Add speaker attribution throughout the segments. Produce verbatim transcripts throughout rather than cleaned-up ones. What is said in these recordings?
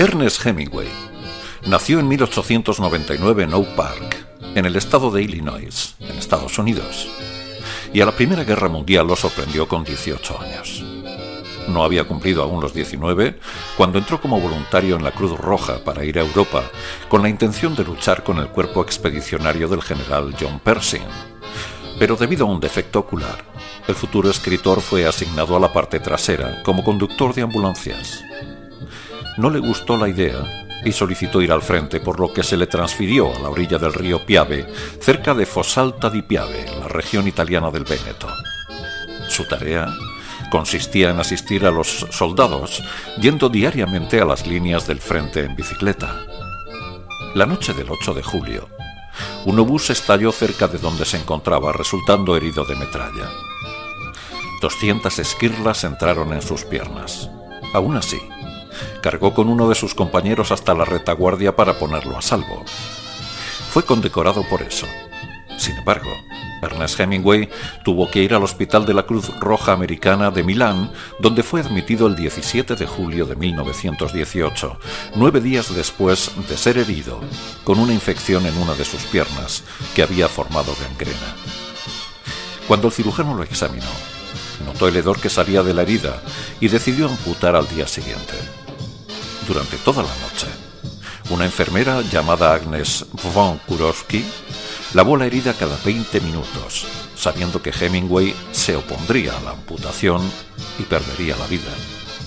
Speaker 1: Ernest Hemingway nació en mil ochocientos noventa y nueve en Oak Park, en el estado de Illinois, en Estados Unidos, y a la Primera Guerra Mundial lo sorprendió con dieciocho años. No había cumplido aún los diecinueve cuando entró como voluntario en la Cruz Roja para ir a Europa con la intención de luchar con el cuerpo expedicionario del general John Pershing. Pero debido a un defecto ocular, el futuro escritor fue asignado a la parte trasera como conductor de ambulancias. No le gustó la idea y solicitó ir al frente, por lo que se le transfirió a la orilla del río Piave, cerca de Fossalta di Piave, la región italiana del Véneto. Su tarea consistía en asistir a los soldados yendo diariamente a las líneas del frente en bicicleta. La noche del ocho de julio, un obús estalló cerca de donde se encontraba, resultando herido de metralla. Doscientas esquirlas entraron en sus piernas. Aún así, cargó con uno de sus compañeros hasta la retaguardia para ponerlo a salvo. Fue condecorado por eso. Sin embargo, Ernest Hemingway tuvo que ir al Hospital de la Cruz Roja Americana de Milán, donde fue admitido el diecisiete de julio de mil novecientos dieciocho, nueve días después de ser herido con una infección en una de sus piernas que había formado gangrena. Cuando el cirujano lo examinó, notó el hedor que salía de la herida y decidió amputar al día siguiente. Durante toda la noche, una enfermera llamada Agnes von Kurowski lavó la herida cada veinte minutos, sabiendo que Hemingway se opondría a la amputación y perdería la vida.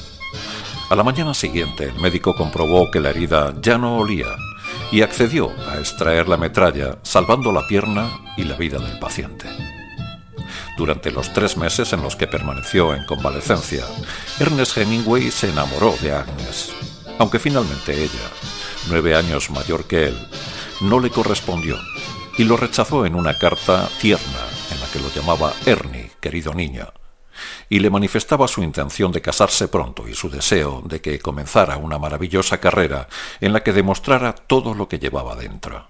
Speaker 1: A la mañana siguiente, el médico comprobó que la herida ya no olía y accedió a extraer la metralla, salvando la pierna y la vida del paciente. Durante los tres meses en los que permaneció en convalecencia, Ernest Hemingway se enamoró de Agnes, aunque finalmente ella, nueve años mayor que él, no le correspondió y lo rechazó en una carta tierna en la que lo llamaba Ernie, querido niño, y le manifestaba su intención de casarse pronto y su deseo de que comenzara una maravillosa carrera en la que demostrara todo lo que llevaba dentro.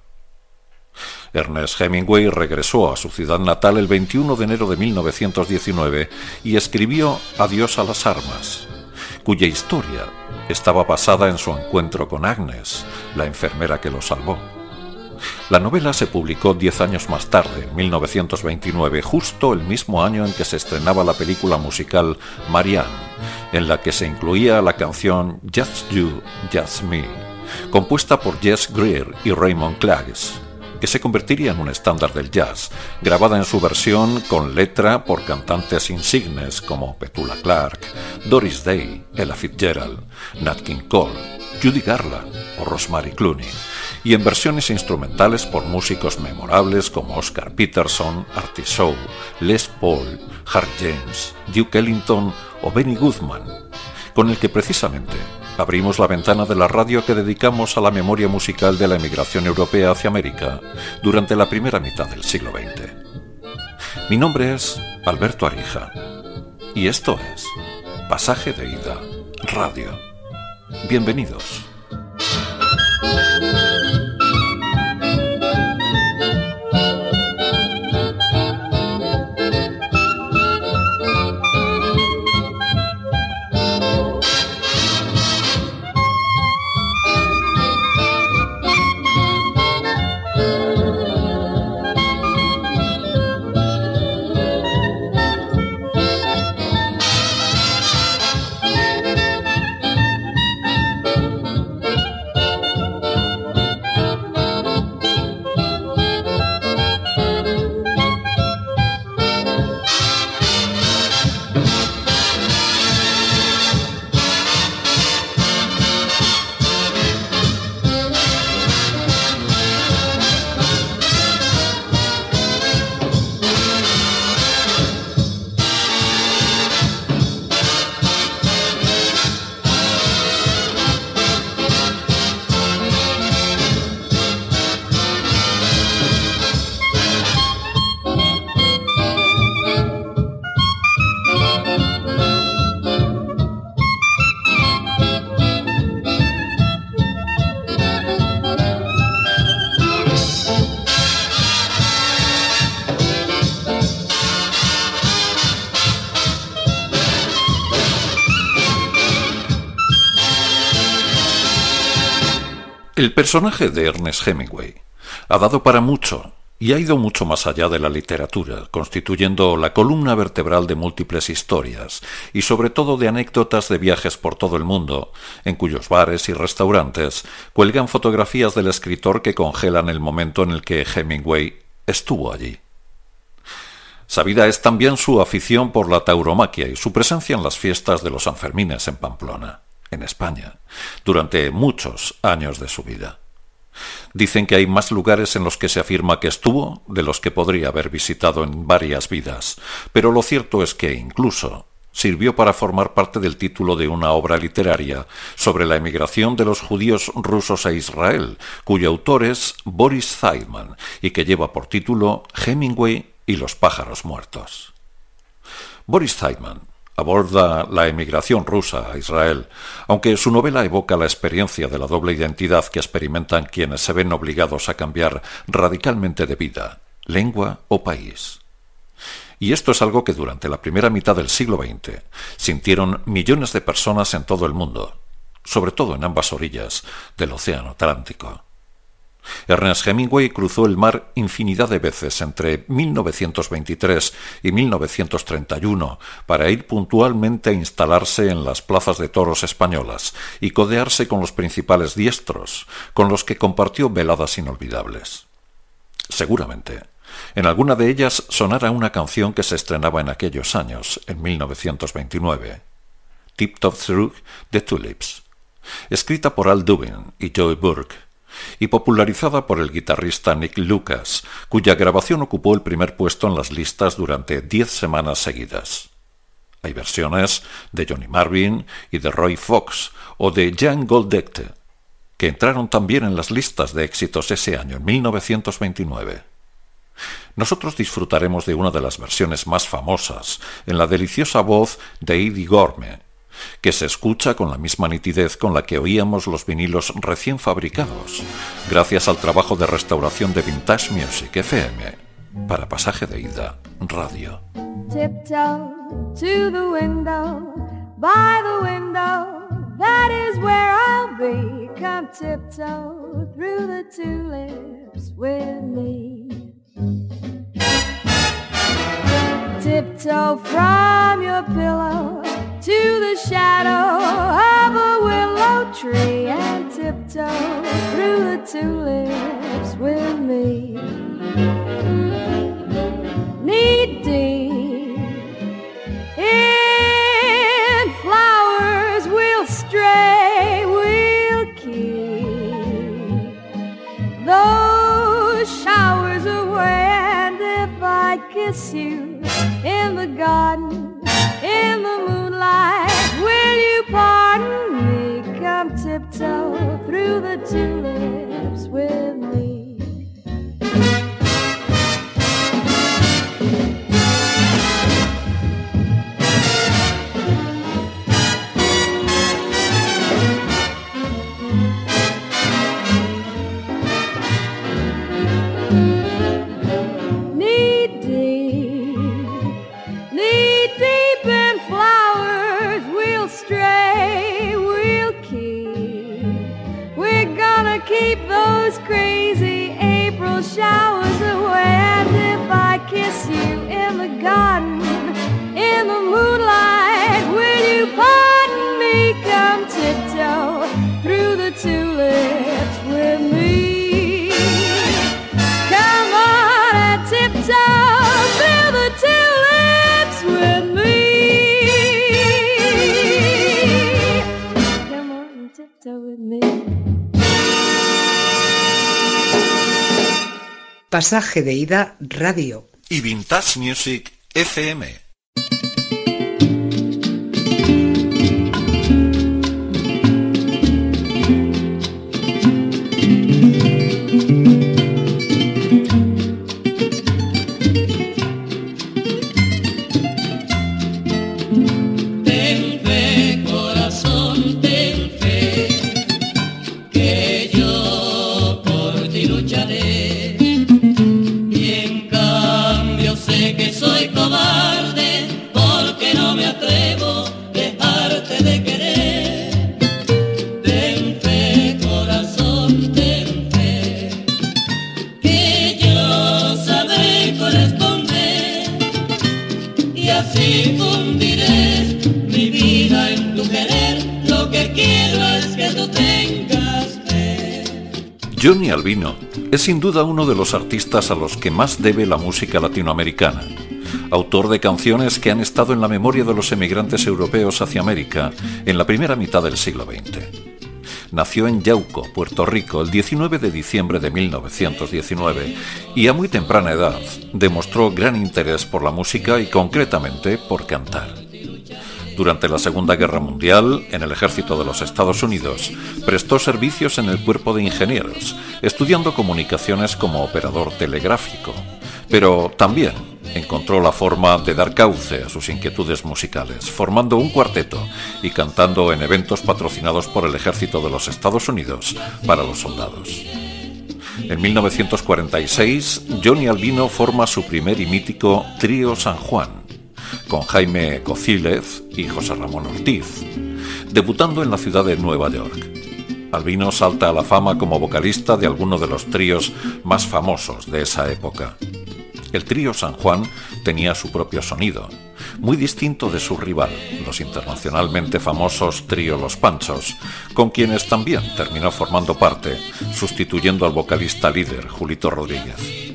Speaker 1: Ernest Hemingway regresó a su ciudad natal el veintiuno de enero de mil novecientos diecinueve y escribió Adiós a las armas, cuya historia estaba basada en su encuentro con Agnes, la enfermera que lo salvó. La novela se publicó diez años más tarde, en mil novecientos veintinueve, justo el mismo año en que se estrenaba la película musical Marianne, en la que se incluía la canción Just You, Just Me, compuesta por Jess Greer y Raymond Clarks, que se convertiría en un estándar del jazz, grabada en su versión con letra por cantantes insignes como Petula Clark, Doris Day, Ella Fitzgerald, Nat King Cole, Judy Garland o Rosemary Clooney, y en versiones instrumentales por músicos memorables como Oscar Peterson, Artie Shaw, Les Paul, Harry James, Duke Ellington o Benny Goodman, con el que precisamente abrimos la ventana de la radio que dedicamos a la memoria musical de la emigración europea hacia América durante la primera mitad del siglo veinte. Mi nombre es Alberto Arija y esto es Pasaje de Ida Radio. Bienvenidos. El personaje de Ernest Hemingway ha dado para mucho y ha ido mucho más allá de la literatura, constituyendo la columna vertebral de múltiples historias y sobre todo de anécdotas de viajes por todo el mundo, en cuyos bares y restaurantes cuelgan fotografías del escritor que congelan el momento en el que Hemingway estuvo allí. Sabida es también su afición por la tauromaquia y su presencia en las fiestas de los Sanfermines en Pamplona, en España, durante muchos años de su vida. Dicen que hay más lugares en los que se afirma que estuvo de los que podría haber visitado en varias vidas, pero lo cierto es que incluso sirvió para formar parte del título de una obra literaria sobre la emigración de los judíos rusos a Israel, cuyo autor es Boris Zeiman y que lleva por título Hemingway y los pájaros muertos. Boris Zeiman aborda la emigración rusa a Israel, aunque su novela evoca la experiencia de la doble identidad que experimentan quienes se ven obligados a cambiar radicalmente de vida, lengua o país. Y esto es algo que durante la primera mitad del siglo veinte sintieron millones de personas en todo el mundo, sobre todo en ambas orillas del Océano Atlántico. Ernest Hemingway cruzó el mar infinidad de veces entre mil novecientos veintitrés y mil novecientos treinta y uno para ir puntualmente a instalarse en las plazas de toros españolas y codearse con los principales diestros, con los que compartió veladas inolvidables. Seguramente, en alguna de ellas sonara una canción que se estrenaba en aquellos años, en mil novecientos veintinueve, Tiptoe Through the Tulips, escrita por Al Dubin y Joe Burke, y popularizada por el guitarrista Nick Lucas, cuya grabación ocupó el primer puesto en las listas durante diez semanas seguidas. Hay versiones de Johnny Marvin y de Roy Fox o de Jan Goldecke, que entraron también en las listas de éxitos ese año, en mil novecientos veintinueve. Nosotros disfrutaremos de una de las versiones más famosas, en la deliciosa voz de Eddie Gorme, que se escucha con la misma nitidez con la que oíamos los vinilos recién fabricados, gracias al trabajo de restauración de Vintage Music F M para Pasaje de Ida Radio.
Speaker 2: Tiptoe to the window, by the window, that is where I'll be. Come tiptoe through the tulips with me. Tiptoe from your pillow to the shadow of a willow tree, and tiptoe through the tulips with me. Knee deep in flowers we'll stray, we'll keep those showers away, and if I kiss you in the garden, in the moonlight, will you pardon me? Come tiptoe through the tulips with me. Keep those crazy April showers away, and if I kiss you in the garden, in the moonlight, will you pardon me? Come tiptoe through the tulips with me. Come on and tiptoe through the tulips with me. Come on and tiptoe with me.
Speaker 3: Pasaje de Ida Radio
Speaker 1: y Vintage Music F M.
Speaker 4: Sé que soy cobarde quiero es que tú tengas fe.
Speaker 1: Johnny Albino es sin duda uno de los artistas a los que más debe la música latinoamericana. Autor de canciones que han estado en la memoria de los emigrantes europeos hacia América en la primera mitad del siglo veinte. Nació en Yauco, Puerto Rico, el diecinueve de diciembre de mil novecientos diecinueve y a muy temprana edad demostró gran interés por la música y concretamente por cantar. Durante la Segunda Guerra Mundial, en el ejército de los Estados Unidos, prestó servicios en el cuerpo de ingenieros, estudiando comunicaciones como operador telegráfico, pero también encontró la forma de dar cauce a sus inquietudes musicales, formando un cuarteto y cantando en eventos patrocinados por el ejército de los Estados Unidos para los soldados. En mil novecientos cuarenta y seis, Johnny Albino forma su primer y mítico Trío San Juan, con Jaime Cocílez y José Ramón Ortiz, debutando en la ciudad de Nueva York. Albino salta a la fama como vocalista de algunos de los tríos más famosos de esa época. El Trío San Juan tenía su propio sonido, muy distinto de su rival, los internacionalmente famosos Trío Los Panchos, con quienes también terminó formando parte, sustituyendo al vocalista líder Julito Rodríguez.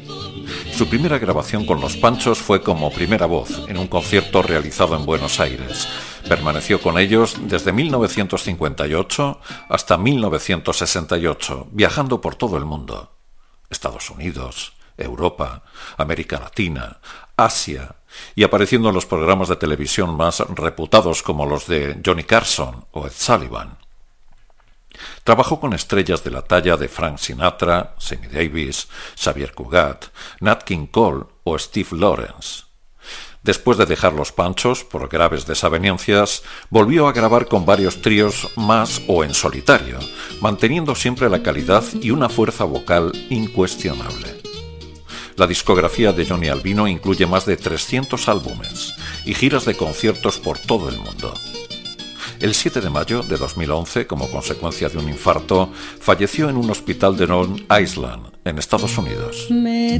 Speaker 1: Su primera grabación con Los Panchos fue como primera voz en un concierto realizado en Buenos Aires. Permaneció con ellos desde mil novecientos cincuenta y ocho hasta mil novecientos sesenta y ocho, viajando por todo el mundo. Estados Unidos, Europa, América Latina, Asia, y apareciendo en los programas de televisión más reputados como los de Johnny Carson o Ed Sullivan. Trabajó con estrellas de la talla de Frank Sinatra, Sammy Davis, Xavier Cugat, Nat King Cole o Steve Lawrence. Después de dejar Los Panchos por graves desavenencias, volvió a grabar con varios tríos más o en solitario, manteniendo siempre la calidad y una fuerza vocal incuestionable. La discografía de Johnny Albino incluye más de trescientos álbumes y giras de conciertos por todo el mundo. El siete de mayo de dos mil once, como consecuencia de un infarto, falleció en un hospital de Long Island, en Estados Unidos.
Speaker 4: Me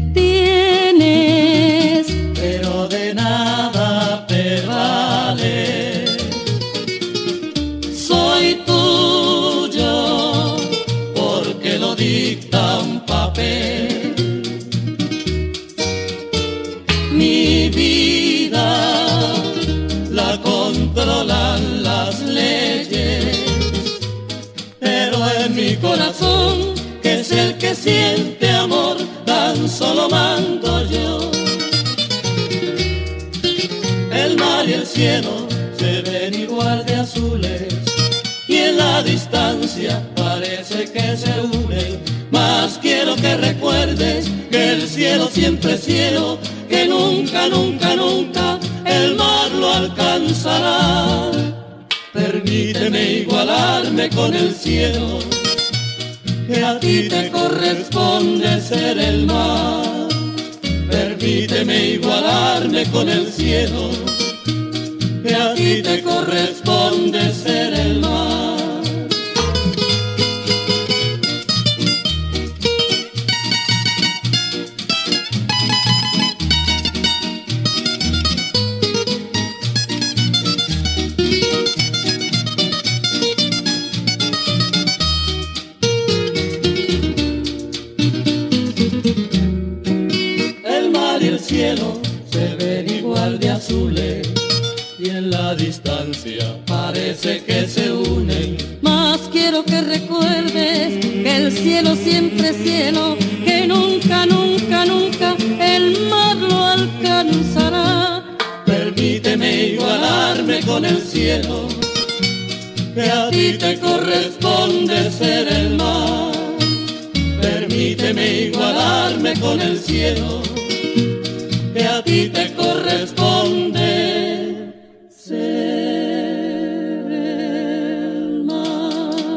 Speaker 4: tienes, pero de nada te vale. Soy tuyo, porque lo dicta un papel. Mi vida la controlan las leyes, pero en mi corazón, que es el que siente amor, tan solo mando yo. El mar y el cielo se ven igual de azules, y en la distancia parece que se unen. Mas quiero que recuerdes que el cielo siempre es cielo, que nunca, nunca, nunca el mar lo alcanzará. Permíteme igualarme con el cielo, que a ti te corresponde ser el mar. Permíteme igualarme con el cielo, que a ti te corresponde ser el mar. Cielo se ven igual de azules, y en la distancia parece que se unen. Mas quiero que recuerdes que el cielo siempre es cielo, que nunca, nunca, nunca el mar lo alcanzará. Permíteme igualarme con el cielo, que a ti te corresponde ser el mar. Permíteme igualarme con el cielo, que a ti te corresponde ser el mar.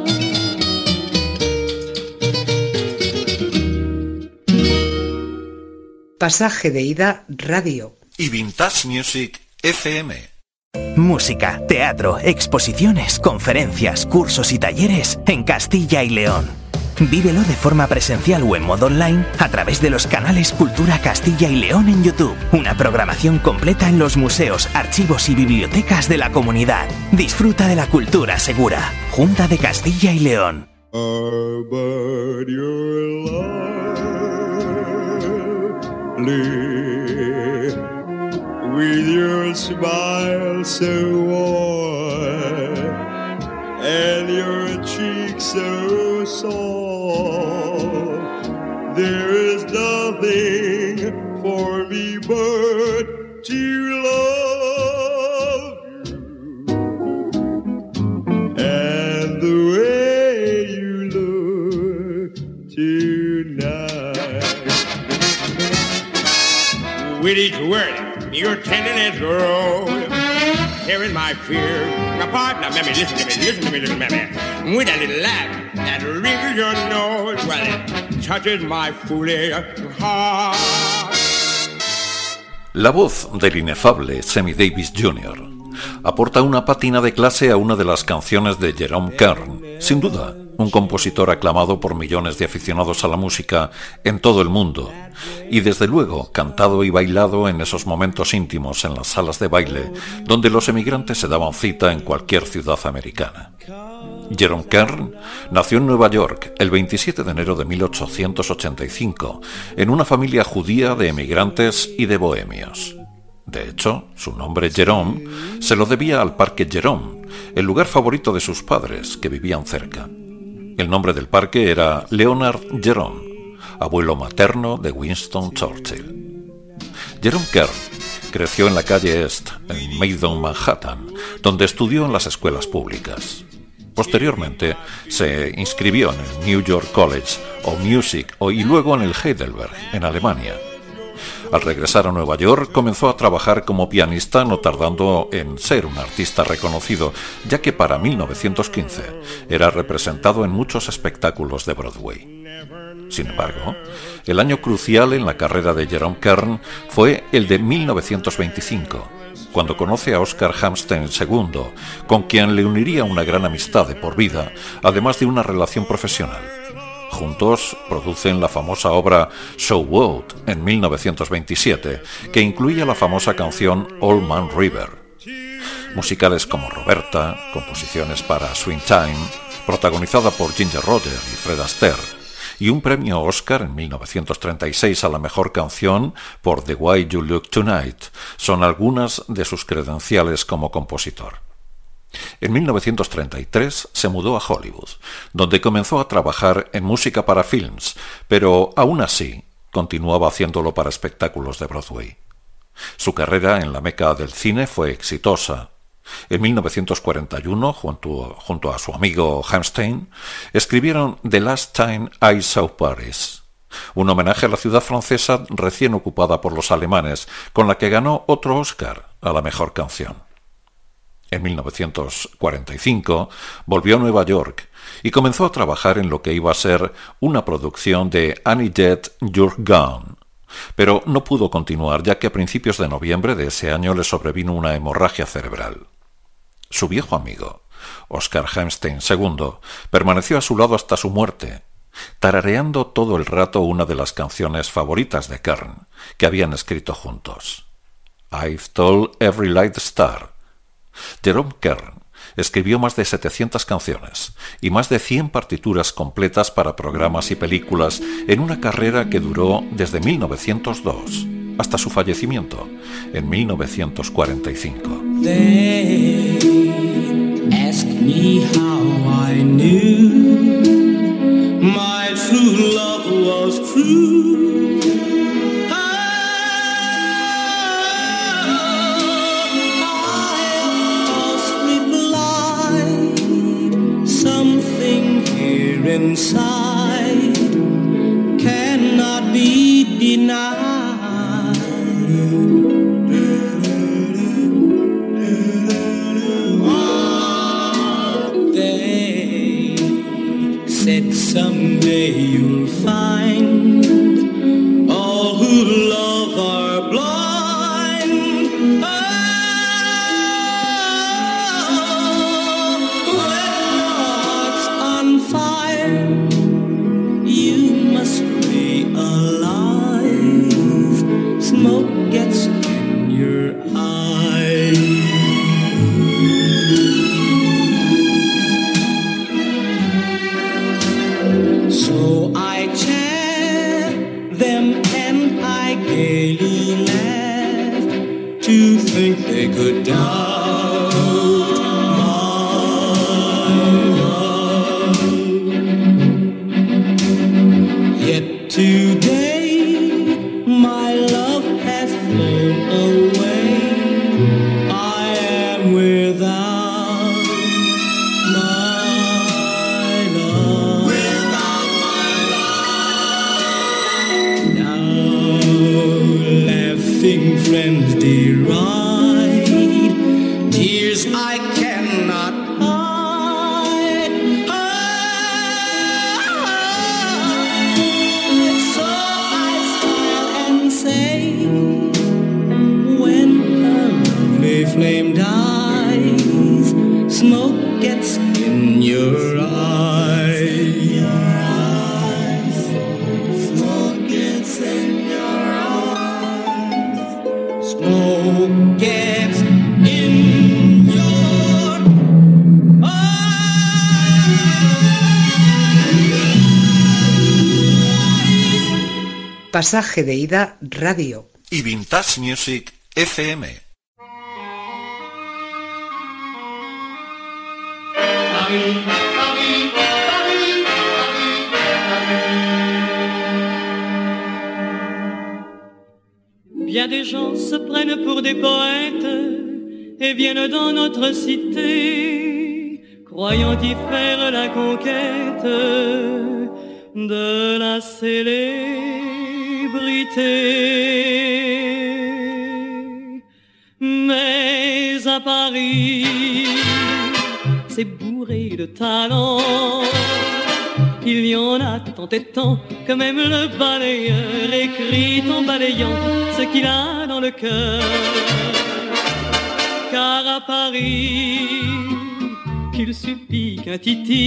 Speaker 3: Pasaje de ida radio.
Speaker 1: Y Vintage Music F M.
Speaker 5: Música, teatro, exposiciones, conferencias, cursos y talleres en Castilla y León. Vívelo de forma presencial o en modo online a través de los canales Cultura Castilla y León en YouTube. Una programación completa en los museos, archivos y bibliotecas de la comunidad. Disfruta de la cultura segura. Junta de Castilla y León.
Speaker 6: Oh, but you're lovely, with your smile so warm, and your cheeks so soft. There is nothing for me but to love you, and the way you look tonight. With each word, your tenderness grows, hearing my fear. My partner, mammy, listen to me, listen to me, little mammy. With a little laugh that wrinkles your nose, well, it touches my foolish heart.
Speaker 1: La voz del inefable Sammy Davis junior aporta una pátina de clase a una de las canciones de Jerome Kern, sin duda, un compositor aclamado por millones de aficionados a la música en todo el mundo, y desde luego cantado y bailado en esos momentos íntimos en las salas de baile donde los emigrantes se daban cita en cualquier ciudad americana. Jerome Kern nació en Nueva York el veintisiete de enero de mil ochocientos ochenta y cinco en una familia judía de emigrantes y de bohemios. De hecho, su nombre Jerome se lo debía al Parque Jerome, el lugar favorito de sus padres, que vivían cerca. El nombre del parque era Leonard Jerome, abuelo materno de Winston Churchill. Jerome Kern creció en la calle Est, en Maidon, Manhattan, donde estudió en las escuelas públicas. Posteriormente se inscribió en el New York College of Music y luego en el Heidelberg, en Alemania. Al regresar a Nueva York comenzó a trabajar como pianista, no tardando en ser un artista reconocido, ya que para mil novecientos quince era representado en muchos espectáculos de Broadway. Sin embargo, el año crucial en la carrera de Jerome Kern fue el de mil novecientos veinticinco, cuando conoce a Oscar Hammerstein segundo, con quien le uniría una gran amistad de por vida, además de una relación profesional. Juntos producen la famosa obra So What en mil novecientos veintisiete, que incluía la famosa canción Old Man River. Musicales como Roberta, composiciones para Swing Time, protagonizada por Ginger Rogers y Fred Astaire, y un premio Oscar en mil novecientos treinta y seis a la mejor canción por The Way You Look Tonight, son algunas de sus credenciales como compositor. En mil novecientos treinta y tres se mudó a Hollywood, donde comenzó a trabajar en música para films, pero aún así continuaba haciéndolo para espectáculos de Broadway. Su carrera en la meca del cine fue exitosa. En mil novecientos cuarenta y uno, junto, junto a su amigo Hammerstein, escribieron The Last Time I Saw Paris, un homenaje a la ciudad francesa recién ocupada por los alemanes, con la que ganó otro Oscar a la mejor canción. En mil novecientos cuarenta y cinco volvió a Nueva York y comenzó a trabajar en lo que iba a ser una producción de Annie Jett, You're Gone, pero no pudo continuar ya que a principios de noviembre de ese año le sobrevino una hemorragia cerebral. Su viejo amigo, Oscar Hammerstein segundo, permaneció a su lado hasta su muerte, tarareando todo el rato una de las canciones favoritas de Kern, que habían escrito juntos. I've Told Every Light Star. Jerome Kern escribió más de setecientas canciones y más de cien partituras completas para programas y películas en una carrera que duró desde mil novecientos dos hasta su fallecimiento en mil novecientos cuarenta y cinco.
Speaker 4: They ask me how I knew my true love was true. Inside cannot be denied. They said someday you'll find all who love are blind. Oh, when your heart's on fire, you must be alive. Smoke gets in your eyes.
Speaker 3: Pasaje de ida radio.
Speaker 1: Y Vintage Music F M.
Speaker 4: Paris, Paris, Paris, Paris, Paris.
Speaker 7: Bien des gens se prennent pour des poètes et viennent dans notre cité, croyant y faire la conquête de la célébrité. Mais à Paris, c'est bourré de talent. Il y en a tant et tant que même le balayeur écrit en balayant ce qu'il a dans le cœur. Car à Paris, qu'il suffit qu'un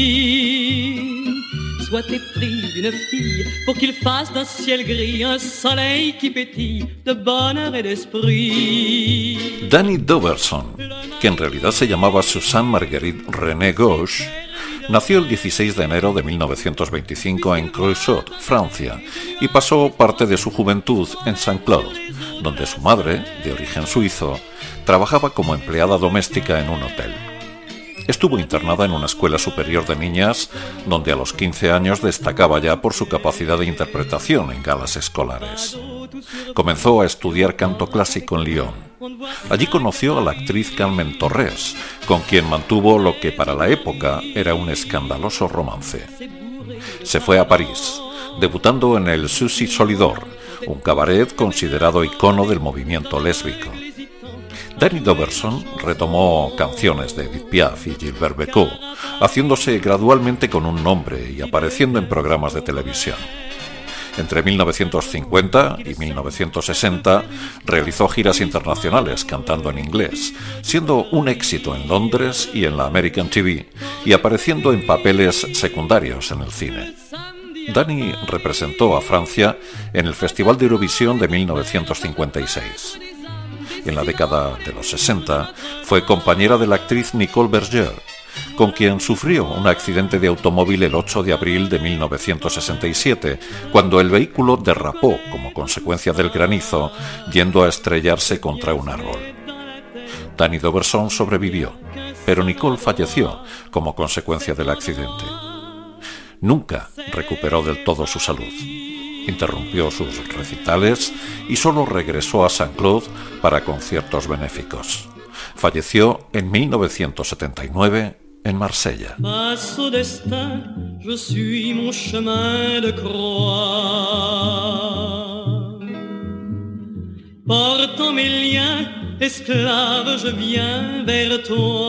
Speaker 7: titi soit épris d'une fille pour qu'il fasse d'un ciel gris un soleil qui pétille de bonheur et d'esprit.
Speaker 1: Danny Doberson, que en realidad se llamaba Suzanne Marguerite René Gauche, nació el dieciséis de enero de mil novecientos veinticinco en Creusot, Francia, y pasó parte de su juventud en Saint-Claude, donde su madre, de origen suizo, trabajaba como empleada doméstica en un hotel. Estuvo internada en una escuela superior de niñas, donde a los quince años destacaba ya por su capacidad de interpretación en galas escolares. Comenzó a estudiar canto clásico en Lyon. Allí conoció a la actriz Carmen Torres, con quien mantuvo lo que para la época era un escandaloso romance. Se fue a París, debutando en el Sucy Solidor, un cabaret considerado icono del movimiento lésbico. Danny Doberson retomó canciones de Edith Piaf y Gilbert Bécaud, haciéndose gradualmente con un nombre y apareciendo en programas de televisión. Entre mil novecientos cincuenta y mil novecientos sesenta realizó giras internacionales cantando en inglés, siendo un éxito en Londres y en la American T V y apareciendo en papeles secundarios en el cine. Danny representó a Francia en el Festival de Eurovisión de mil novecientos cincuenta y seis. En la década de los sesenta fue compañera de la actriz Nicole Berger, con quien sufrió un accidente de automóvil el ocho de abril de mil novecientos sesenta y siete, cuando el vehículo derrapó como consecuencia del granizo, yendo a estrellarse contra un árbol. Danny Doberson sobrevivió, pero Nicole falleció como consecuencia del accidente. Nunca recuperó del todo su salud. Interrumpió sus recitales y solo regresó a Saint-Claude para conciertos benéficos. Falleció en mil novecientos setenta y nueve en Marsella.
Speaker 7: Face au destin, je suis mon chemin de croix. Portant mes liens, esclave, je viens vers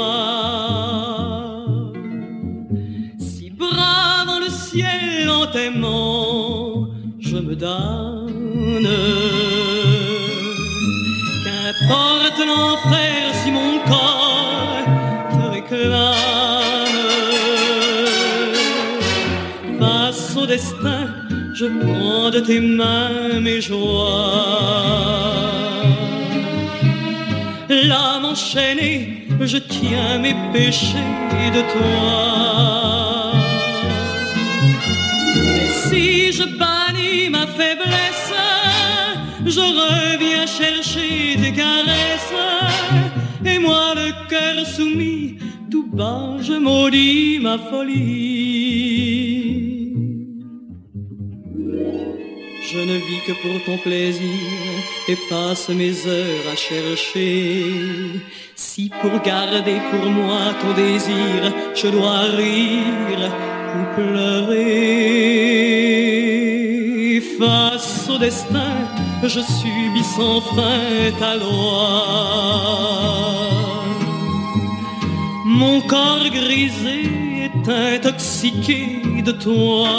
Speaker 7: toi. Si bravant le ciel en t'aimant, je me donne. Qu'importe l'enfer si mon corps te réclame. Face au destin, je prends de tes mains mes joies. L'âme enchaînée, je tiens mes péchés de toi. Et si je bannis ma faiblesse, je reviens chercher tes caresses. Et moi le cœur soumis, tout bas je maudis ma folie. Je ne vis que pour ton plaisir et passe mes heures à chercher. Si pour garder pour moi ton désir, je dois rire ou pleurer. Face au destin, je subis sans fin ta loi. Mon corps grisé est intoxiqué de toi.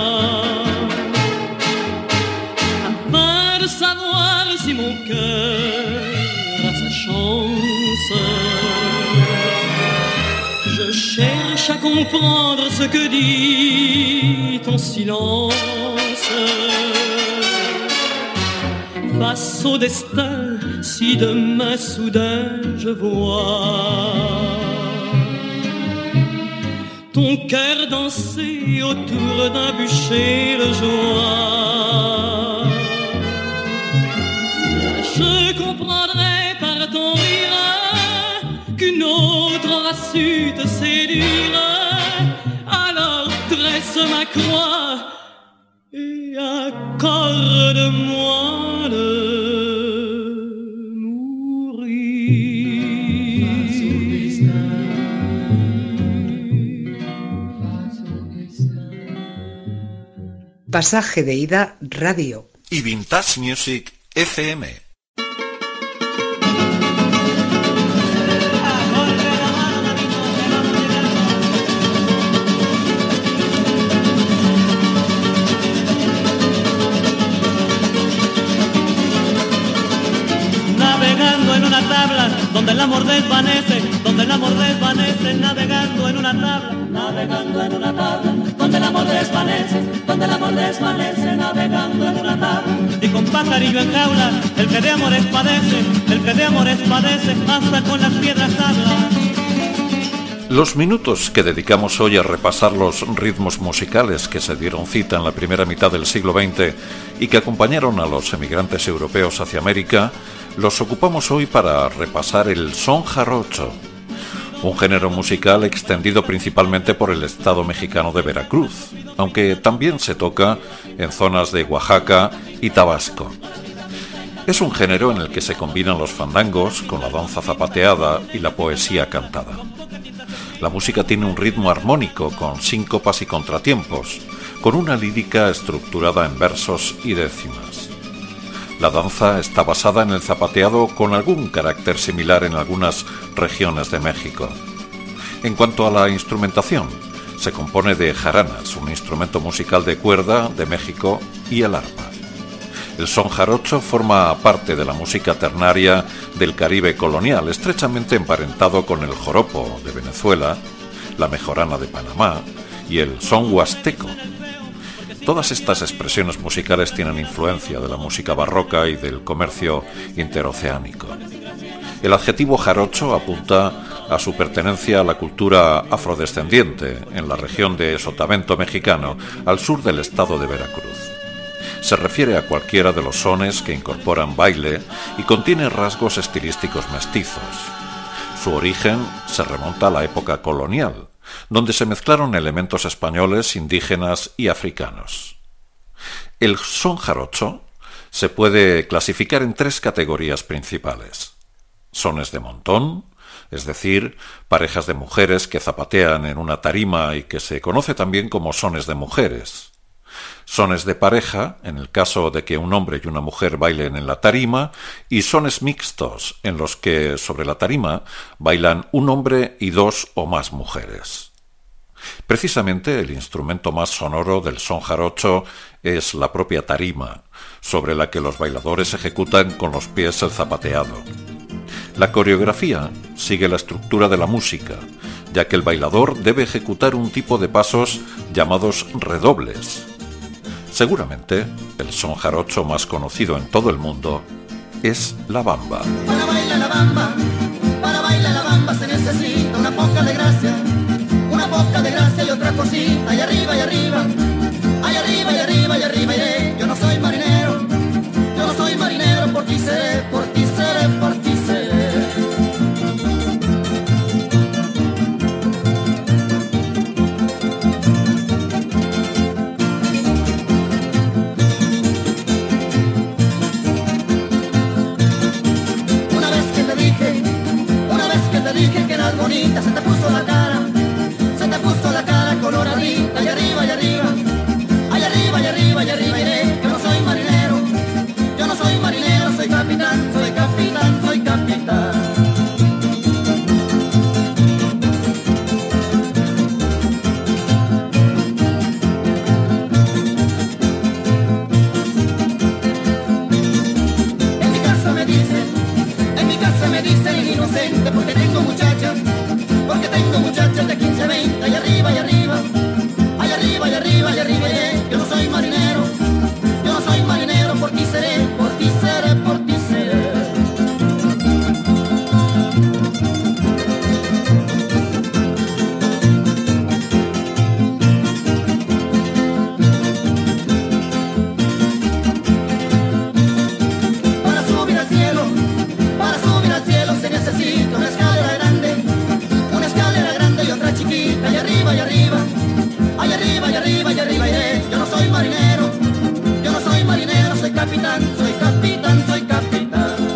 Speaker 7: Afin de savoir si mon cœur a sa chance, je cherche à comprendre ce que dit ton silence. Face au destin, si demain soudain je vois ton cœur danser autour d'un bûcher de joie, je comprendrai par ton rire qu'une autre aura su te séduire. Alors dresse ma croix et accorde-moi de mourir.
Speaker 3: Pasaje de ida radio.
Speaker 1: Y Vintage Music F M.
Speaker 8: Navegando en una tabla donde el amor desvanece, donde el amor desvanece, navegando en una tabla, navegando en una tabla, donde el amor desvanece, donde el amor desvanece, navegando en una tabla. Y con pajarillo en jaula, el que de amores padece, el que de amores padece, hasta con las piedras habla.
Speaker 1: Los minutos que dedicamos hoy a repasar los ritmos musicales que se dieron cita en la primera mitad del siglo veinte y que acompañaron a los emigrantes europeos hacia América, los ocupamos hoy para repasar el son jarocho, un género musical extendido principalmente por el estado mexicano de Veracruz, aunque también se toca en zonas de Oaxaca y Tabasco. Es un género en el que se combinan los fandangos con la danza zapateada y la poesía cantada. La música tiene un ritmo armónico con síncopas y contratiempos, con una lírica estructurada en versos y décimas. La danza está basada en el zapateado con algún carácter similar en algunas regiones de México. En cuanto a la instrumentación, se compone de jaranas, un instrumento musical de cuerda de México, y el arpa. El son jarocho forma parte de la música ternaria del Caribe colonial, estrechamente emparentado con el joropo de Venezuela, la mejorana de Panamá y el son huasteco. Todas estas expresiones musicales tienen influencia de la música barroca y del comercio interoceánico. El adjetivo jarocho apunta a su pertenencia a la cultura afrodescendiente en la región de Sotavento mexicano, al sur del estado de Veracruz. Se refiere a cualquiera de los sones que incorporan baile y contiene rasgos estilísticos mestizos. Su origen se remonta a la época colonial, donde se mezclaron elementos españoles, indígenas y africanos. El son jarocho se puede clasificar en tres categorías principales: sones de montón, es decir, parejas de mujeres que zapatean en una tarima y que se conoce también como sones de mujeres; sones de pareja, en el caso de que un hombre y una mujer bailen en la tarima; y sones mixtos, en los que sobre la tarima bailan un hombre y dos o más mujeres. Precisamente el instrumento más sonoro del son jarocho es la propia tarima, sobre la que los bailadores ejecutan con los pies el zapateado. La coreografía sigue la estructura de la música, ya que el bailador debe ejecutar un tipo de pasos llamados redobles. Seguramente el son jarocho más conocido en todo el mundo es la bamba.
Speaker 9: Para bailar la bamba, para bailar la bamba se necesita una poca de gracia, una poca de gracia y otra cosita, y arriba y arriba, ay arriba y arriba y arriba iré. Yo no soy marinero, yo no soy marinero, por ti seré, por ti seré, por ti seré. Dije que eras bonita, se te puso la cara, se te puso la cara coloradita y arriba. soy marinero, yo no soy marinero, soy capitán, soy capitán, soy capitán.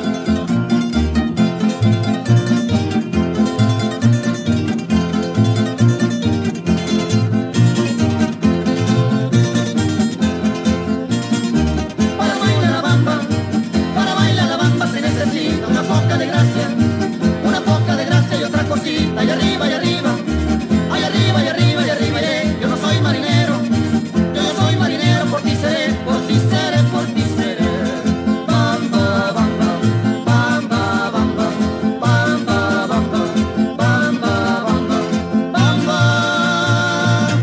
Speaker 9: Para bailar la bamba, para bailar la bamba se necesita una poca de gracia, una poca de gracia y otra cosita, y arriba, y arriba, ay arriba, y arriba, y arriba, y yo no soy marinero, yo no soy marinero, por ti seré, por ti seré, por ti seré. Bamba, bamba, bamba, bamba, bamba, bamba, bamba, bamba, bamba.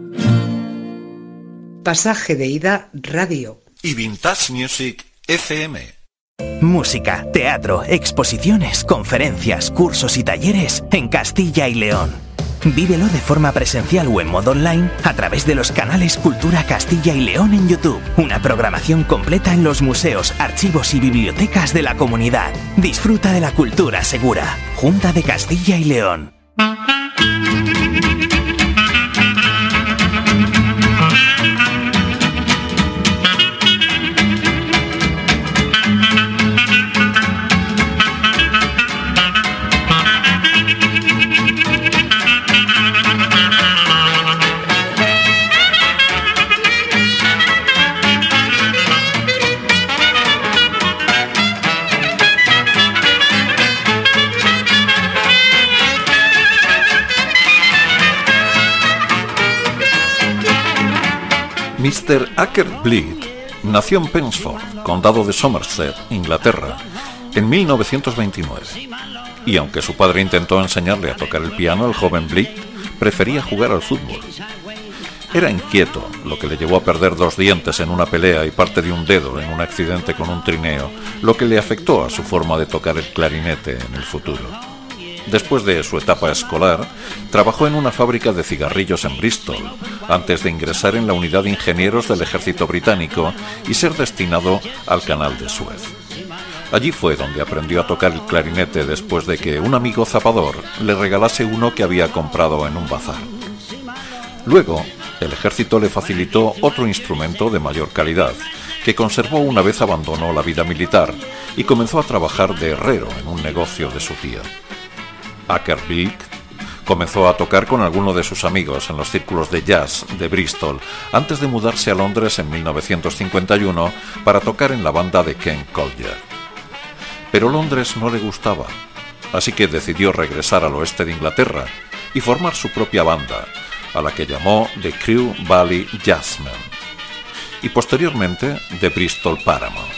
Speaker 3: Pasaje de ida radio.
Speaker 1: Y Vintage Music F M.
Speaker 5: Música, teatro, exposiciones, conferencias, cursos y talleres en Castilla y León. Vívelo de forma presencial o en modo online a través de los canales Cultura Castilla y León en YouTube. Una programación completa en los museos, archivos y bibliotecas de la comunidad. Disfruta de la cultura segura. Junta de Castilla y León.
Speaker 1: mister Acker Bleed nació en Pensford, condado de Somerset, Inglaterra, en mil novecientos veintinueve. Y aunque su padre intentó enseñarle a tocar el piano, el joven Bleed prefería jugar al fútbol. Era inquieto, lo que le llevó a perder dos dientes en una pelea y parte de un dedo en un accidente con un trineo, lo que le afectó a su forma de tocar el clarinete en el futuro. Después de su etapa escolar, trabajó en una fábrica de cigarrillos en Bristol, antes de ingresar en la unidad de ingenieros del ejército británico y ser destinado al canal de Suez. Allí fue donde aprendió a tocar el clarinete después de que un amigo zapador le regalase uno que había comprado en un bazar. Luego, el ejército le facilitó otro instrumento de mayor calidad, que conservó una vez abandonó la vida militar y comenzó a trabajar de herrero en un negocio de su tío. Acker Bleed comenzó a tocar con algunos de sus amigos en los círculos de jazz de Bristol antes de mudarse a Londres en mil novecientos cincuenta y uno para tocar en la banda de Ken Collier. Pero Londres no le gustaba, así que decidió regresar al oeste de Inglaterra y formar su propia banda, a la que llamó The Crew Valley Jazzmen, y posteriormente The Bristol Paramount.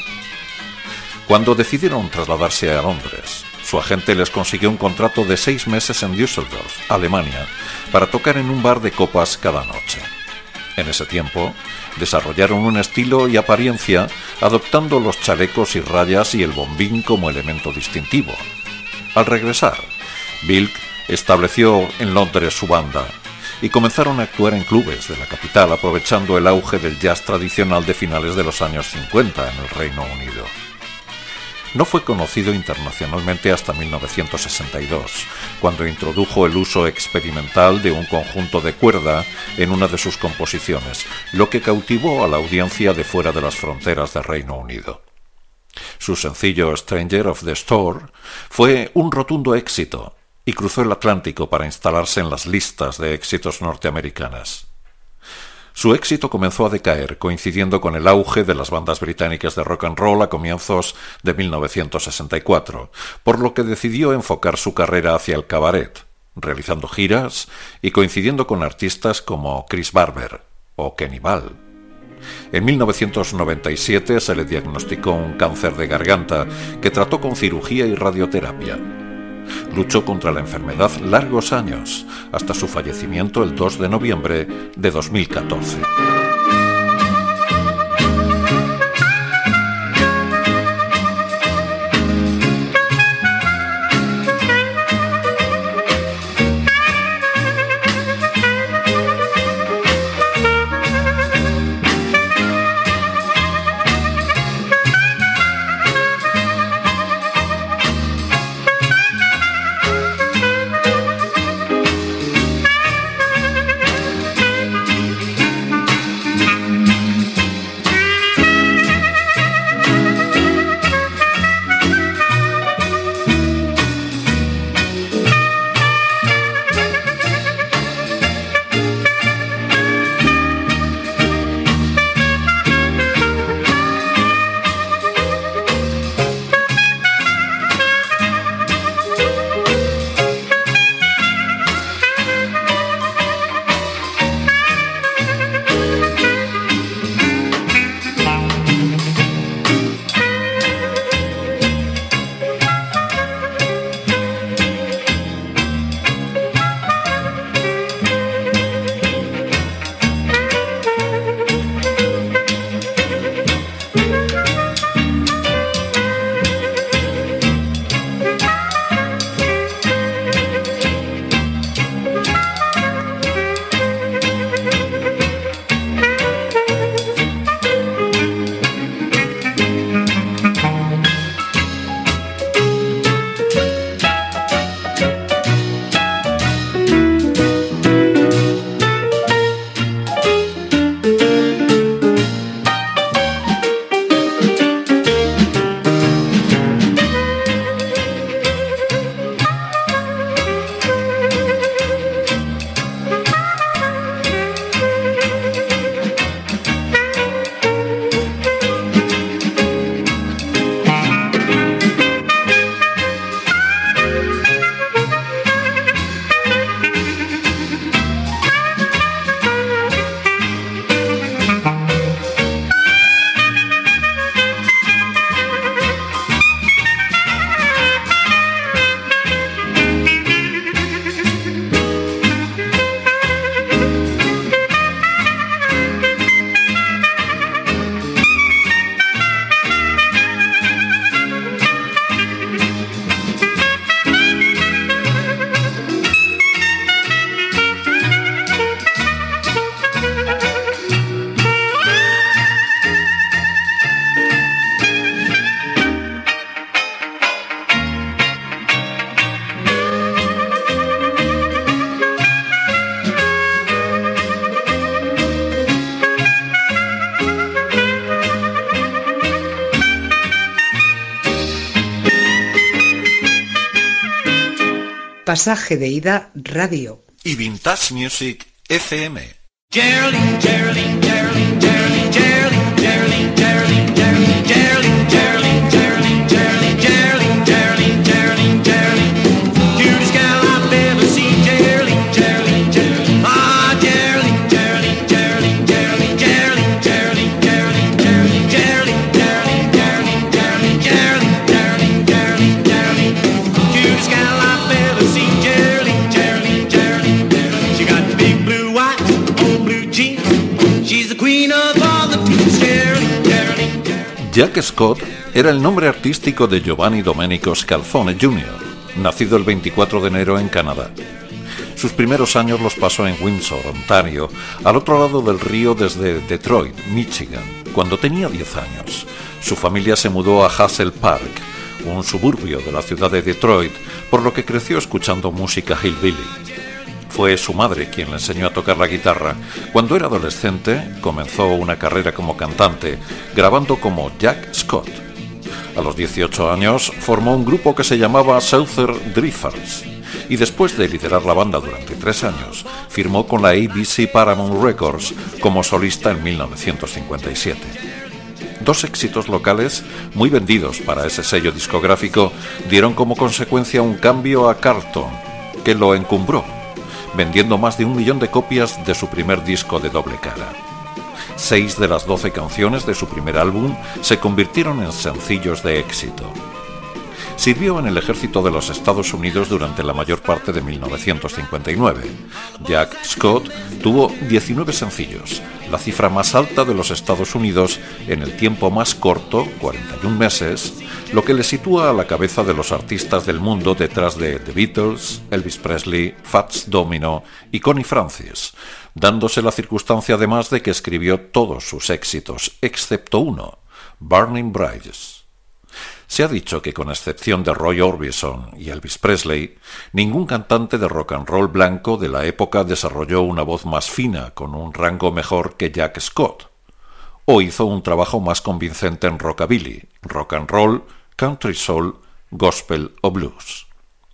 Speaker 1: Cuando decidieron trasladarse a Londres, su agente les consiguió un contrato de seis meses en Düsseldorf, Alemania, para tocar en un bar de copas cada noche. En ese tiempo, desarrollaron un estilo y apariencia, adoptando los chalecos y rayas y el bombín como elemento distintivo. Al regresar, Bilk estableció en Londres su banda y comenzaron a actuar en clubes de la capital, aprovechando el auge del jazz tradicional de finales de los años cincuenta en el Reino Unido. No fue conocido internacionalmente hasta mil novecientos sesenta y dos, cuando introdujo el uso experimental de un conjunto de cuerda en una de sus composiciones, lo que cautivó a la audiencia de fuera de las fronteras del Reino Unido. Su sencillo Stranger of the Store fue un rotundo éxito y cruzó el Atlántico para instalarse en las listas de éxitos norteamericanas. Su éxito comenzó a decaer, coincidiendo con el auge de las bandas británicas de rock and roll a comienzos de mil novecientos sesenta y cuatro, por lo que decidió enfocar su carrera hacia el cabaret, realizando giras y coincidiendo con artistas como Chris Barber o Kenny Ball. En mil novecientos noventa y siete se le diagnosticó un cáncer de garganta que trató con cirugía y radioterapia. Luchó contra la enfermedad largos años, hasta su fallecimiento el dos de noviembre de dos mil catorce.
Speaker 3: Pasaje de ida radio.
Speaker 1: Y Vintage Music F M.
Speaker 8: Geraldine, Geraldine, Geraldine, Geraldine, Geraldine, Geraldine, Geraldine, Geraldine, Geraldine, Geraldine, Geraldine, Geraldine, Geraldine, Geraldine, Geraldine, cutest gal I've ever seen. Geraldine, Geraldine, Geraldine, ah, Geraldine, Geraldine, Geraldine, Geraldine, Geraldine, Geraldine, Geraldine, Geraldine, Geraldine, Geraldine, Geraldine, Geraldine, Geraldine, Geraldine, Geraldine, cutest gal I've ever seen. Geraldine, Geraldine, Geraldine, Geraldine, she got the big blue eyes, old blue jeans. She's the queen of all the peeps. Geraldine, Geraldine, Geraldine.
Speaker 1: Jack Scott era el nombre artístico de Giovanni Domenico Scalfone junior, nacido el veinticuatro de enero en Canadá. Sus primeros años los pasó en Windsor, Ontario, al otro lado del río desde Detroit, Michigan, cuando tenía diez años. Su familia se mudó a Hazel Park, un suburbio de la ciudad de Detroit, por lo que creció escuchando música hillbilly. Fue su madre quien le enseñó a tocar la guitarra. Cuando era adolescente, comenzó una carrera como cantante, grabando como Jack Scott. A los dieciocho años, formó un grupo que se llamaba Southern Drifters, y después de liderar la banda durante tres años, firmó con la A B C Paramount Records como solista en mil novecientos cincuenta y siete. Dos éxitos locales muy vendidos para ese sello discográfico dieron como consecuencia un cambio a Carlton, que lo encumbró, vendiendo más de un millón de copias de su primer disco de doble cara. Seis de las doce canciones de su primer álbum se convirtieron en sencillos de éxito. Sirvió en el ejército de los Estados Unidos durante la mayor parte de mil novecientos cincuenta y nueve. Jack Scott tuvo diecinueve sencillos, la cifra más alta de los Estados Unidos en el tiempo más corto, cuarenta y un meses, lo que le sitúa a la cabeza de los artistas del mundo detrás de The Beatles, Elvis Presley, Fats Domino y Connie Francis, dándose la circunstancia además de que escribió todos sus éxitos, excepto uno, Burning Bridges. Se ha dicho que, con excepción de Roy Orbison y Elvis Presley, ningún cantante de rock and roll blanco de la época desarrolló una voz más fina, con un rango mejor que Jack Scott, o hizo un trabajo más convincente en rockabilly, rock and roll, country soul, gospel o blues.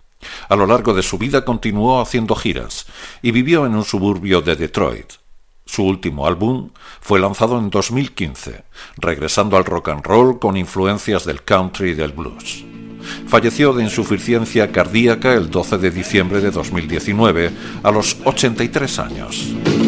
Speaker 1: A lo largo de su vida continuó haciendo giras y vivió en un suburbio de Detroit. Su último álbum fue lanzado en dos mil quince, regresando al rock and roll con influencias del country y del blues. Falleció de insuficiencia cardíaca el doce de diciembre de dos mil diecinueve a los ochenta y tres años.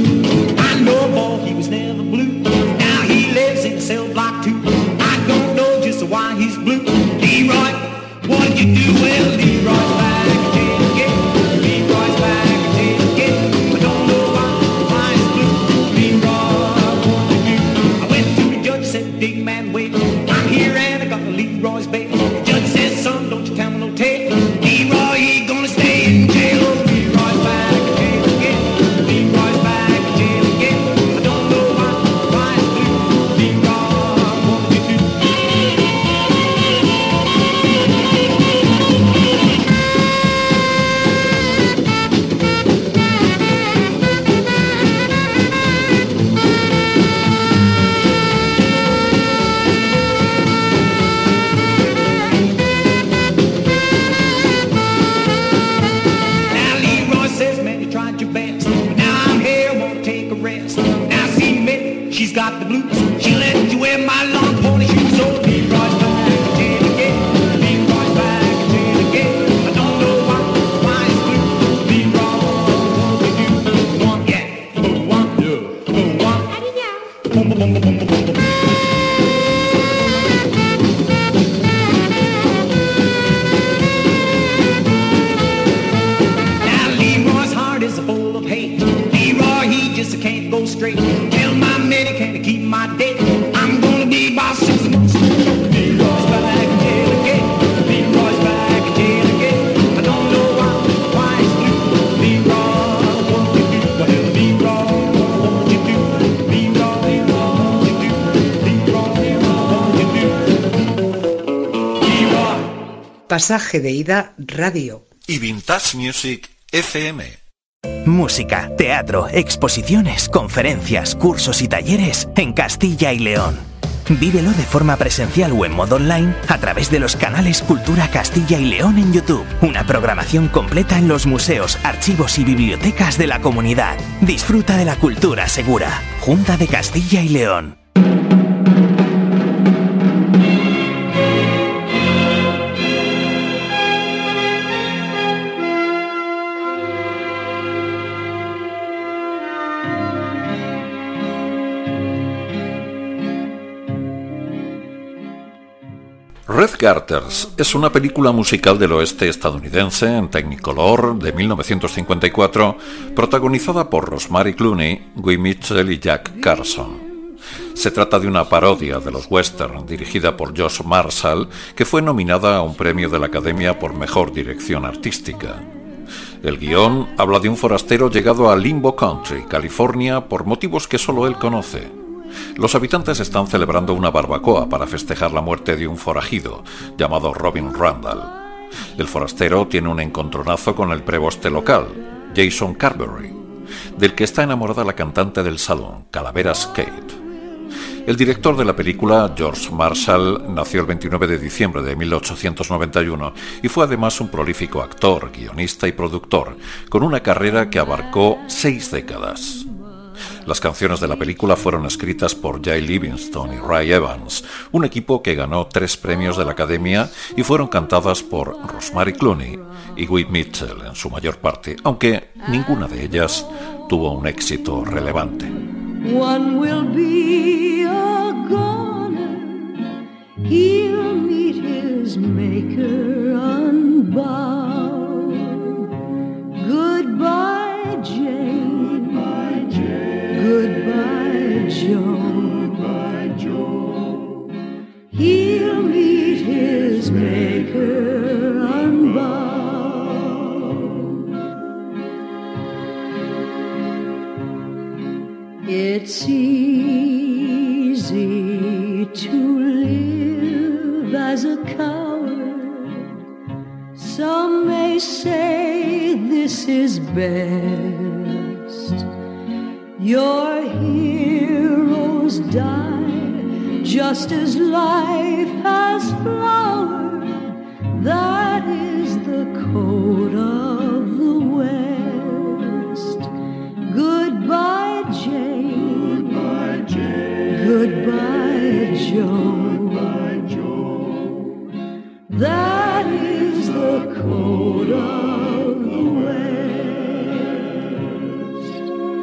Speaker 3: Pasaje de ida radio.
Speaker 1: Y Vintage Music F M.
Speaker 5: Música, teatro, exposiciones, conferencias, cursos y talleres en Castilla y León. Vívelo de forma presencial o en modo online a través de los canales Cultura Castilla y León en YouTube. Una programación completa en los museos, archivos y bibliotecas de la comunidad. Disfruta de la cultura segura. Junta de Castilla y León.
Speaker 1: Red Garters es una película musical del oeste estadounidense en Technicolor de mil novecientos cincuenta y cuatro, protagonizada por Rosemary Clooney, Guy Mitchell y Jack Carson. Se trata de una parodia de los western dirigida por Josh Marshall, que fue nominada a un premio de la Academia por Mejor Dirección Artística. El guión habla de un forastero llegado a Limbo Country, California, por motivos que solo él conoce. Los habitantes están celebrando una barbacoa para festejar la muerte de un forajido llamado Robin Randall. El forastero tiene un encontronazo con el preboste local, Jason Carberry, del que está enamorada la cantante del salón, Calaveras Kate. El director de la película, George Marshall, nació el veintinueve de diciembre de mil ochocientos noventa y uno y fue además un prolífico actor, guionista y productor, con una carrera que abarcó seis décadas. Las canciones de la película fueron escritas por Jay Livingston y Ray Evans, un equipo que ganó tres premios de la Academia, y fueron cantadas por Rosemary Clooney y Guy Mitchell en su mayor parte, aunque ninguna de ellas tuvo un éxito relevante.
Speaker 2: One will be a goner, he'll meet his maker unbound. Goodbye, Jane. Goodbye, Jane. Goodbye, Joe. Goodbye, Joe. He'll meet his maker unbound. It's easy to live as a coward. Some may say this is best. Your heroes die just as life has flowered. That is the code of the West. Goodbye, Jane. Goodbye, Jane. Goodbye, Joe. Goodbye, Joe. That is the code of the West.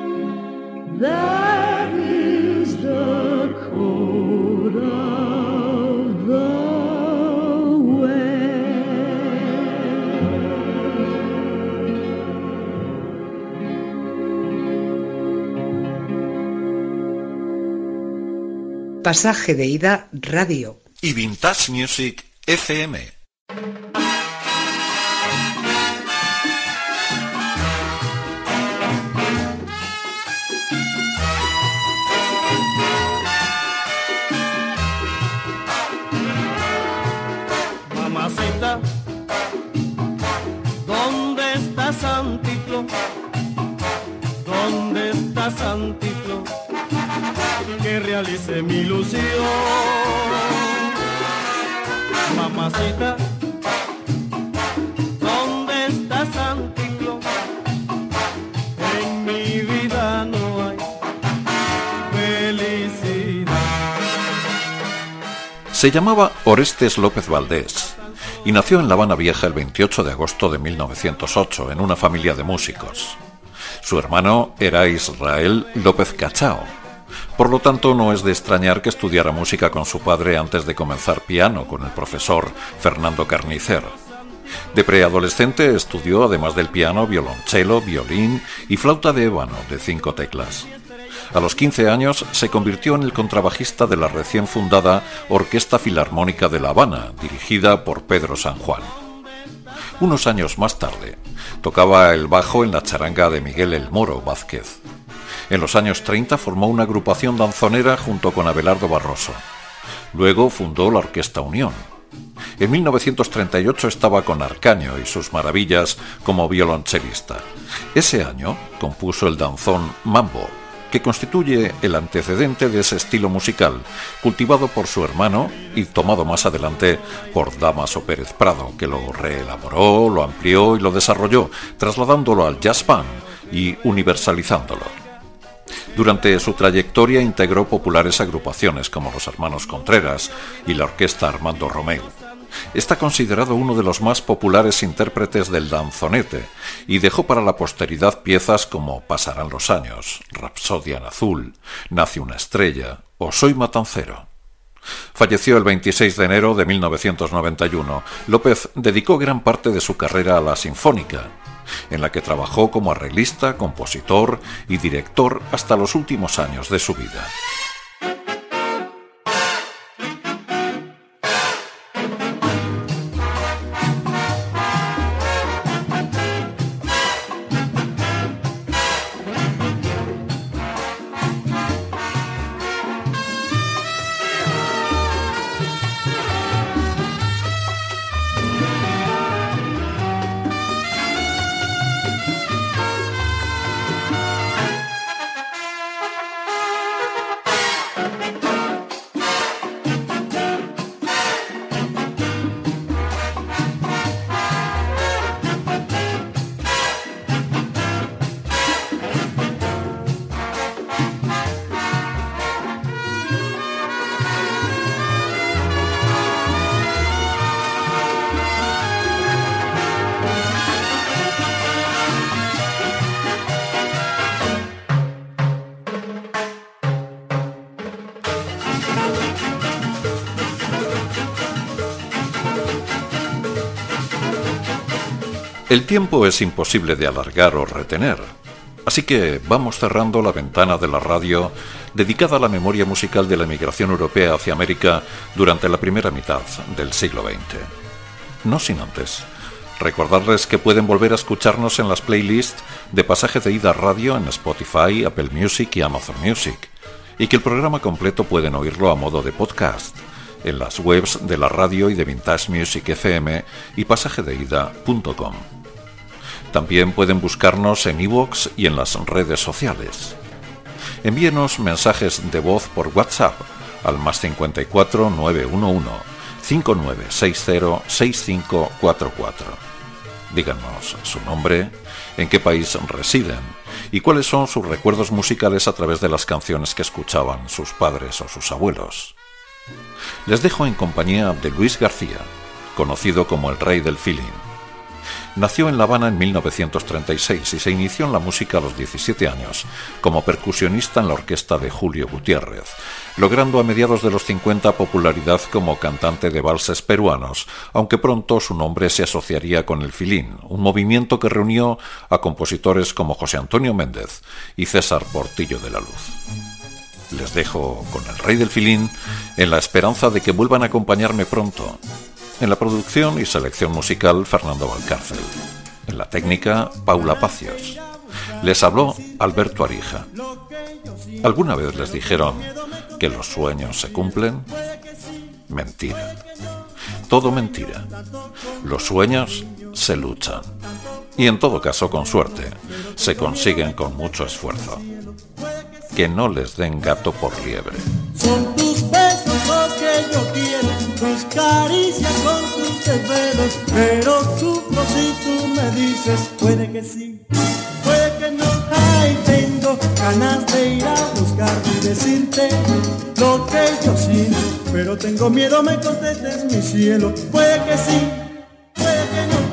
Speaker 2: That is the code of the West.
Speaker 3: Pasaje de ida radio.
Speaker 1: Y Vintage Music F M.
Speaker 8: Mamacita, ¿dónde está Santito? ¿Dónde está Santito? Que realice mi ilusión. Mamacita, ¿dónde está Santito? En mi vida no hay felicidad.
Speaker 1: Se llamaba Orestes López Valdés y nació en La Habana Vieja el veintiocho de agosto de mil novecientos ocho en una familia de músicos. Su hermano era Israel López Cachao. Por lo tanto, no es de extrañar que estudiara música con su padre antes de comenzar piano con el profesor Fernando Carnicer. De preadolescente estudió, además del piano, violonchelo, violín y flauta de ébano de cinco teclas. A los quince años se convirtió en el contrabajista de la recién fundada Orquesta Filarmónica de La Habana, dirigida por Pedro San Juan. Unos años más tarde, tocaba el bajo en la charanga de Miguel El Moro Vázquez. En los años treinta formó una agrupación danzonera junto con Abelardo Barroso. Luego fundó la Orquesta Unión. En mil novecientos treinta y ocho estaba con Arcaño y sus maravillas como violonchelista. Ese año compuso el danzón Mambo, que constituye el antecedente de ese estilo musical, cultivado por su hermano y tomado más adelante por Dámaso Pérez Prado, que lo reelaboró, lo amplió y lo desarrolló, trasladándolo al jazz band y universalizándolo. Durante su trayectoria integró populares agrupaciones como los Hermanos Contreras y la Orquesta Armando Romeu. Está considerado uno de los más populares intérpretes del danzonete y dejó para la posteridad piezas como Pasarán los años, Rapsodia en azul, Nace una estrella o Soy matancero. Falleció el veintiséis de enero de mil novecientos noventa y uno. López dedicó gran parte de su carrera a la sinfónica, en la que trabajó como arreglista, compositor y director hasta los últimos años de su vida. El tiempo es imposible de alargar o retener, así que vamos cerrando la ventana de la radio dedicada a la memoria musical de la emigración europea hacia América durante la primera mitad del siglo veinte. No sin antes recordarles que pueden volver a escucharnos en las playlists de Pasaje de Ida Radio en Spotify, Apple Music y Amazon Music, y que el programa completo pueden oírlo a modo de podcast en las webs de la radio y de Vintage Music F M y pasaje de ida punto com. También pueden buscarnos en iVoox y en las redes sociales. Envíenos mensajes de voz por WhatsApp al más cincuenta y cuatro, novecientos once, cincuenta y nueve sesenta, sesenta y cinco cuarenta y cuatro. Díganos su nombre, en qué país residen y cuáles son sus recuerdos musicales a través de las canciones que escuchaban sus padres o sus abuelos. Les dejo en compañía de Luis García, conocido como el Rey del Feeling. Nació en La Habana en mil novecientos treinta y seis y se inició en la música a los diecisiete años, como percusionista en la orquesta de Julio Gutiérrez, logrando a mediados de los cincuenta popularidad como cantante de valses peruanos, aunque pronto su nombre se asociaría con el Filín, un movimiento que reunió a compositores como José Antonio Méndez y César Portillo de la Luz. Les dejo con el Rey del Filín en la esperanza de que vuelvan a acompañarme pronto. En la producción y selección musical, Fernando Valcárcel. En la técnica, Paula Pacios. Les habló Alberto Arija. ¿Alguna vez les dijeron que los sueños se cumplen? Mentira. Todo mentira. Los sueños se luchan. Y en todo caso, con suerte, se consiguen con mucho esfuerzo. Que no les den gato por liebre.
Speaker 9: Son tus besos lo que yo quiero, tus caricias con tus desvelos, pero sufro si tú me dices, puede que sí, puede que no. Ay, tengo ganas de ir a buscar y decirte lo que yo siento, pero tengo miedo me contestes mi cielo, puede que sí, puede que no.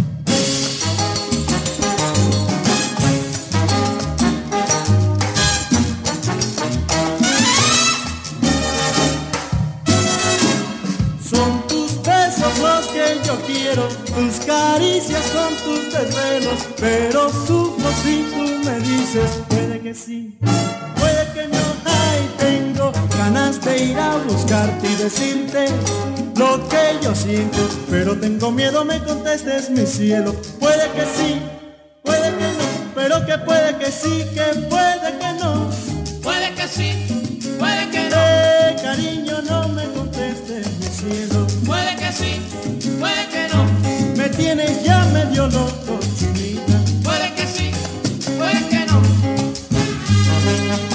Speaker 9: Tus caricias con tus desvelos, pero sufro si tú me dices, puede que sí, puede que no. Ay, tengo ganas de ir a buscarte y decirte lo que yo siento, pero tengo miedo me contestes mi cielo, puede que sí, puede que no, pero que puede que sí, que puede que no,
Speaker 10: puede que sí, puede que no.
Speaker 9: Eh, cariño, no me contestes mi cielo,
Speaker 10: puede que sí, puede que no.
Speaker 9: Me tienes ya medio loco, chinita.
Speaker 10: Puede que sí, puede que no.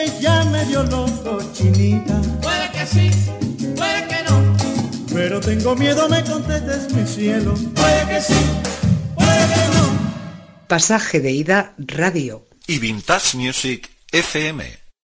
Speaker 11: que ya medio loco, chinita.
Speaker 10: Puede que sí, puede que no.
Speaker 11: Pero tengo miedo me contestes, mi cielo. Puede que sí, puede que no.
Speaker 3: Pasaje de ida radio.
Speaker 1: Y Vintage Music F M.